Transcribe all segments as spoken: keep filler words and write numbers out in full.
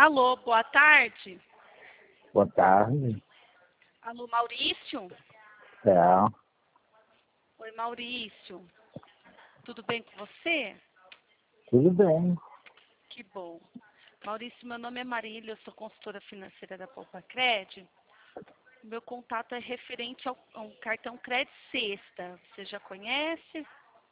Alô, boa tarde. Boa tarde. Alô, Maurício? É, Oi, Maurício. Tudo bem com você? tudo bem. Que bom. Maurício, meu nome é Marília, eu sou consultora financeira da Poupa Cred. Meu contato é referente ao, a um cartão Crédito Sexta. Você já conhece?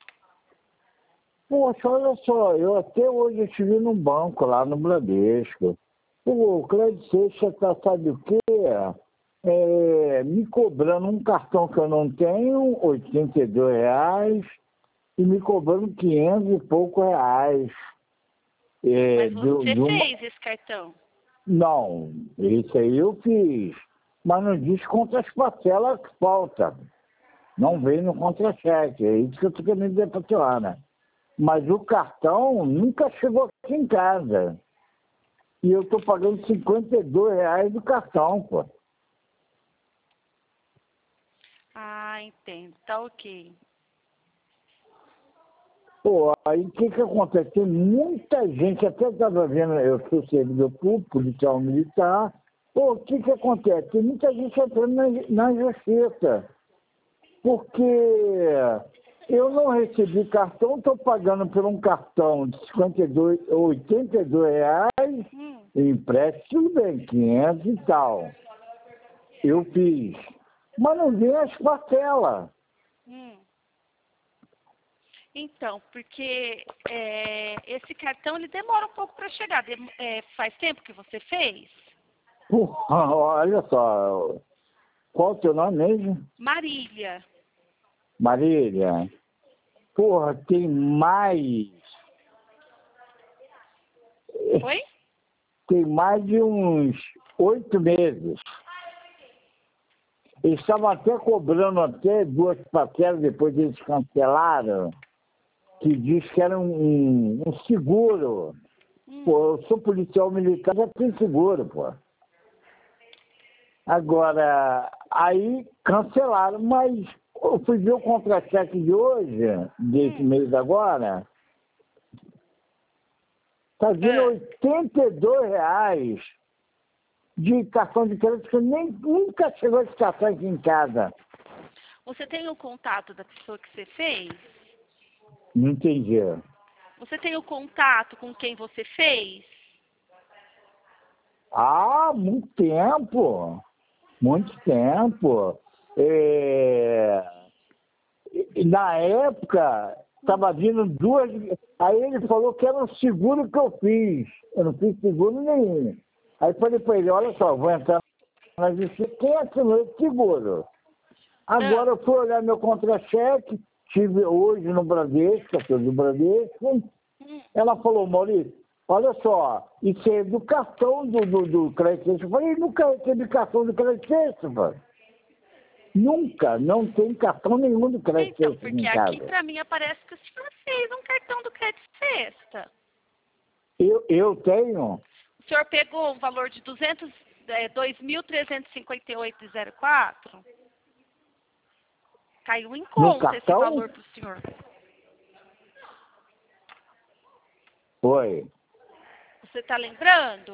Poxa, olha só, eu até hoje estive num banco lá no Bradesco. O Crédito Sexta tá, sabe o quê? É, me cobrando um cartão que eu não tenho, oitenta e dois reais, e me cobrando quinhentos e poucos reais. É, Mas de, você de uma... fez esse cartão? Não, isso aí eu fiz. Mas não diz quantas parcelas que falta. Não veio no contra-cheque. É isso que eu estou querendo dizer para a senhora. Mas o cartão nunca chegou aqui em casa. E eu estou pagando cinquenta e dois reais do cartão, pô. Ah, entendo. Tá ok. Pô, aí o que que acontece? Tem muita gente, até estava vendo, eu sou servidor público, policial militar. Pô, o que que acontece? Tem muita gente entrando na, na justiça. Porque eu não recebi cartão, estou pagando por um cartão de cinquenta e dois, oitenta e dois reais, Hum. empréstimo, tudo bem, quinhentos e tal. Eu fiz. Mas não vem as parcelas. Hum. Então, porque é, esse cartão ele demora um pouco para chegar. Dem- é, faz tempo que você fez? Porra, olha só, qual o teu nome mesmo? Marília. Marília. Porra, tem mais. Oi? Tem mais de uns oito meses. Eles estavam até cobrando até duas parcelas, depois eles cancelaram, que diz que era um, um seguro. Hum. Pô, eu sou policial militar, já tem seguro, pô. Agora, aí cancelaram, mas eu fui ver o contra-cheque de hoje, desse Hum. mês agora, tá vindo É. oitenta e dois reais de cartão de crédito, que nem, nunca chegou esse cartão aqui em casa. Você tem o contato da pessoa que você fez? Não entendi. Você tem o contato com quem você fez? Ah, muito tempo. Muito tempo. É... e Na época, estava vindo duas. Aí ele falou que era um seguro que eu fiz. Eu não fiz seguro nenhum. Aí falei para ele: olha só, vou entrar na justiça. Quem assinou esse seguro? Ah. Agora eu fui olhar meu contra-cheque, tive hoje no Bradesco, a do Bradesco. Hum. Ela falou: Maurício, olha só, isso é do cartão do, do, do Crédito Sexta. Eu falei: nunca recebi cartão do Crédito Sexta, pô. Nunca, não tem cartão nenhum do Crédito Então, Sexta aqui porque em aqui casa. para mim aparece que o senhor fez um cartão do Crédito Sexta. Eu, eu tenho? O senhor pegou um valor de duzentos, é, dois mil trezentos e cinquenta e oito vírgula zero quatro? Caiu em No conta esse cartão? valor para o senhor. Foi. Você está lembrando?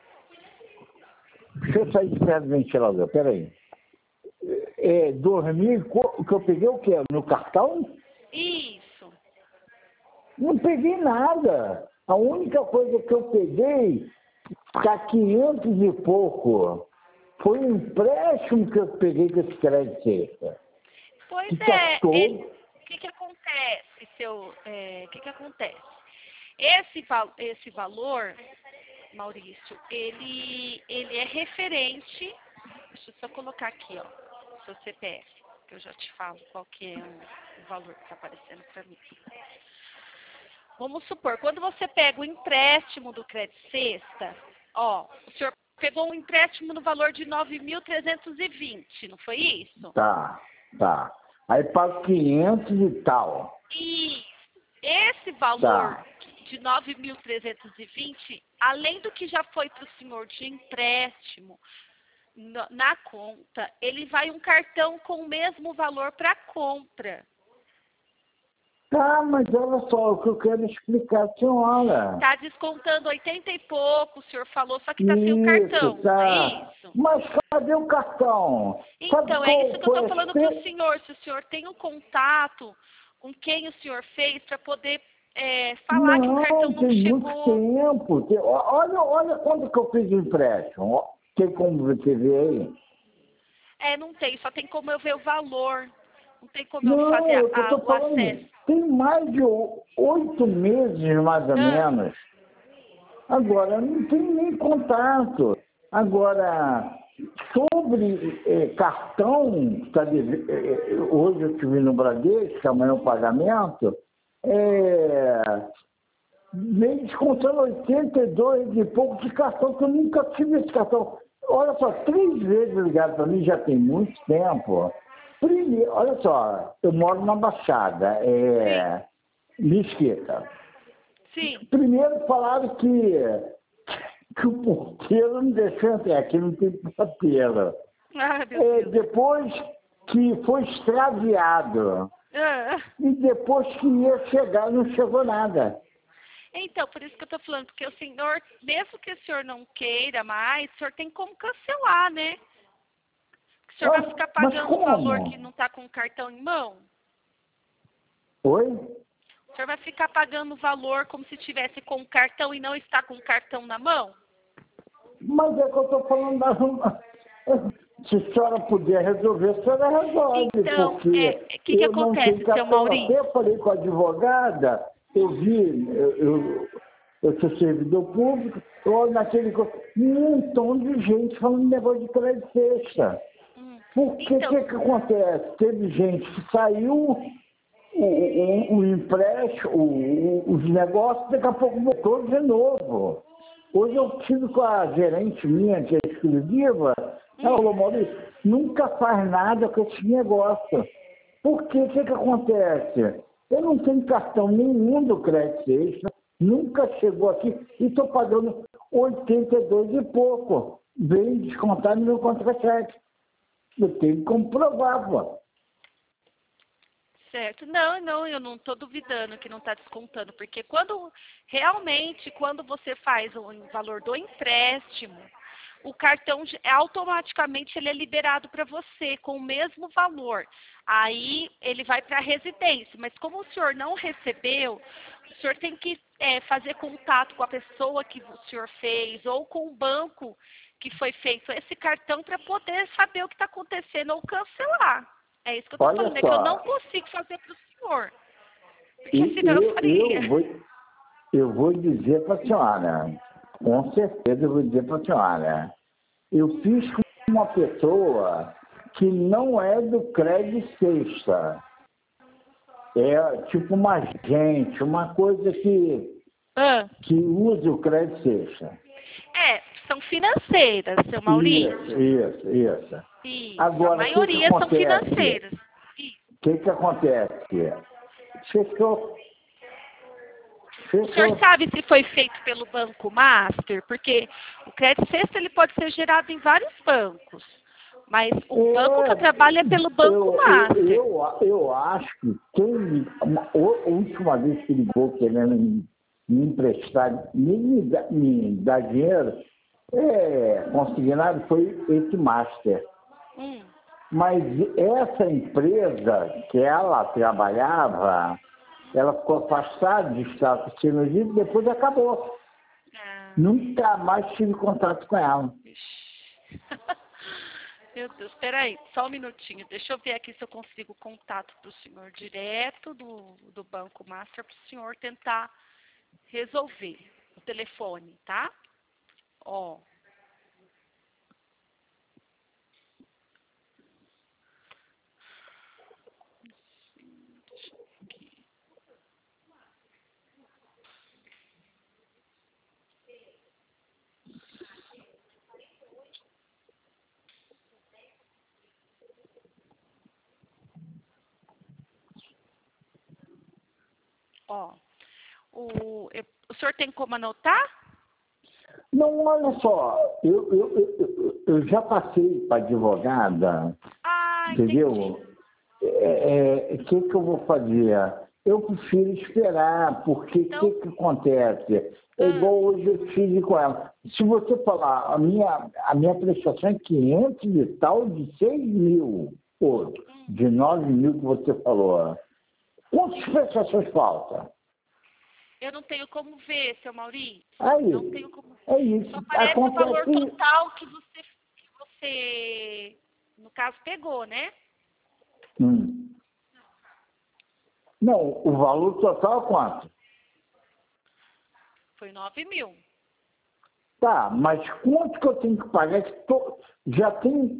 Deixa eu sair de perto do ventilador, peraí. É, dormir, que eu peguei o quê? No cartão? Isso. Não peguei nada. A única coisa que eu peguei, tá quinhentos e pouco. Foi um empréstimo que eu peguei com esse Crédito Sexta. Pois Que tá é. ele- todo. O que, que acontece, seu? é, O que, que acontece? Esse, val- esse valor, Maurício, ele, ele é referente. Deixa eu só colocar aqui, ó, seu C P F, que eu já te falo qual que é o, o valor que está aparecendo para mim. Vamos supor, quando você pega o empréstimo do Crédito Sexta, ó, o senhor pegou um empréstimo no valor de nove mil trezentos e vinte, não foi isso? Tá, tá. Aí pago quinhentos e tal. E esse valor Tá. de nove mil trezentos e vinte, além do que já foi para o senhor de empréstimo na, na conta, ele vai um cartão com o mesmo valor para compra. Tá, mas olha só, o que eu quero explicar à senhora. Tá descontando oitenta e pouco, o senhor falou, só que tá sem o cartão, Isso, tá. não é isso? Mas cadê o cartão? Sabe Então, é qual isso que eu foi tô a falando pro experiência? senhor, se o senhor tem um contato com quem o senhor fez para poder é, falar que o Não, cartão não tem muito chegou. tempo. Tem- ó- Olha, olha quando que eu fiz o empréstimo. Ó, tem como você ver aí? É, não tem, só tem como eu ver o valor. Não tem como eu Não, fazer a- eu a- estou o acesso. falando, tem mais de o- oito meses, mais ou Ah, menos. Agora, não tem nem contato. Agora, sobre eh, cartão, tá deve- eh, eh, hoje eu estive no Bradesco, amanhã o pagamento, é, vem descontando oitenta e dois e pouco de cartão, que eu nunca tive esse cartão. Olha só, três vezes ligado para mim, já tem muito tempo. Primeiro, olha só, eu moro na Baixada, é, Mesquita. sim. Primeiro falaram que, que o porteiro não deixou entrar, aqui não tem porteiro. Ah, meu É, Deus. depois que foi extraviado. Ah. E depois que ia chegar, não chegou nada. Então, por isso que eu tô falando, porque o senhor, mesmo que o senhor não queira mais, o senhor tem como cancelar, né? O senhor vai Ah, ficar mas pagando o valor como? que não tá com o cartão em mão? Oi? O senhor vai ficar pagando o valor como se tivesse com o cartão e não está com o cartão na mão? Mas é que eu estou falando da... Se a senhora puder resolver, a senhora resolve, Então, porque é, o que, que eu não acontece, tenho seu cartão. Maurício? Até falei com a advogada, eu vi, eu, eu, eu sou servidor público, olho naquele... co- um montão de gente falando negócio de crédito sexta. Hum. Porque o Então, que, que acontece? Teve gente que saiu, o, o, o empréstimo, o, o- os negócios, daqui a pouco voltou de novo. Hoje eu tive com a gerente minha, que é exclusiva, ela falou, Maurício, nunca faz nada com esse negócio. Porque o que, que acontece? Eu não tenho cartão nenhum do crédito extra, nunca chegou aqui e estou pagando oitenta e dois e pouco. Vem descontar no meu contra-cheque. Eu tenho que comprovar, pô. certo. Não, não, eu não estou duvidando que não está descontando, porque quando realmente, quando você faz o valor do empréstimo, o cartão j- é automaticamente ele é liberado para você com o mesmo valor. Aí ele vai para a residência, mas como o senhor não recebeu, o senhor tem que é, fazer contato com a pessoa que o senhor fez ou com o banco que foi feito esse cartão para poder saber o que está acontecendo ou cancelar. É isso que eu estou Olha falando, é que eu não só, consigo fazer para o senhor. Porque e- senão eu eu, faria. eu, vou, eu vou dizer para a senhora, com certeza eu vou dizer para a senhora, eu fiz com uma pessoa que não é do crédito sexta. É tipo uma agente, uma coisa que, Ah. que usa o crédito sexta. É, são financeiras, seu Isso, Maurício. isso, isso. Isso, a Agora, o que, que maioria são acontece? financeiras. Isso. O que, que acontece? Fechou. O senhor Fechou. sabe se foi feito pelo Banco Master? Porque o crédito sexto ele pode ser gerado em vários bancos. Mas o É, banco que eu trabalho é pelo Banco eu, eu, Master. eu, eu acho que quem, uma, a última vez que ligou querendo me, me emprestar, me, me, dar- me dar dinheiro, é, consignado foi esse Master. Hum. Mas essa empresa que ela trabalhava, ela ficou afastada de Estados Unidos e depois acabou. Ah, Nunca mais tive contato com ela. ixi. Meu Deus, peraí, só um minutinho. Deixa eu ver aqui se eu consigo contato para o senhor direto do, do Banco Master para o senhor tentar resolver o telefone, tá? Ó. Ó, o, eu- o senhor tem como anotar? Não, olha só, eu, eu, eu, eu- eu já passei para advogada, Ah, entendi. entendeu? O é, é, que, que eu vou fazer? Eu prefiro esperar, porque o Então- que, que acontece? É Ah. igual hoje eu tive com ela. Se você falar, a minha, a minha prestação é quinhentos e tal de seis mil, pô, de nove mil que você falou. Quantas prestações faltam? Eu não tenho como ver, seu Maurício. Aí, Não tenho como ver. é isso. Só aparece o valor Acontece. total que você, que você, no caso, pegou, né? Hum. Não, o valor total é quanto? Foi nove mil. Tá, mas quanto que eu tenho que pagar? Que tô- já tem